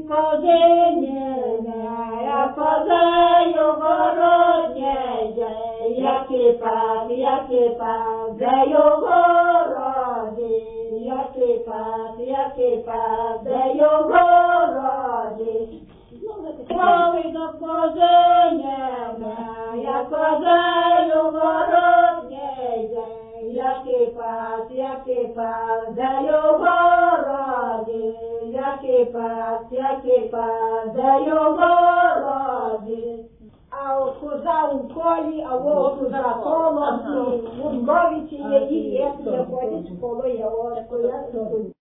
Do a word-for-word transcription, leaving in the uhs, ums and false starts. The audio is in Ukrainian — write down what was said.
Козиня, козею городня, який пас, який пас, де його роді, який пас, який пас, де його роді. Коли до козиня, я козею городня, який пас, який пас, де його роді, який пас, який пас, де його роді. А коза у полі, а вовк за колом, у Львові чи її, як не ходить, коло є, ось,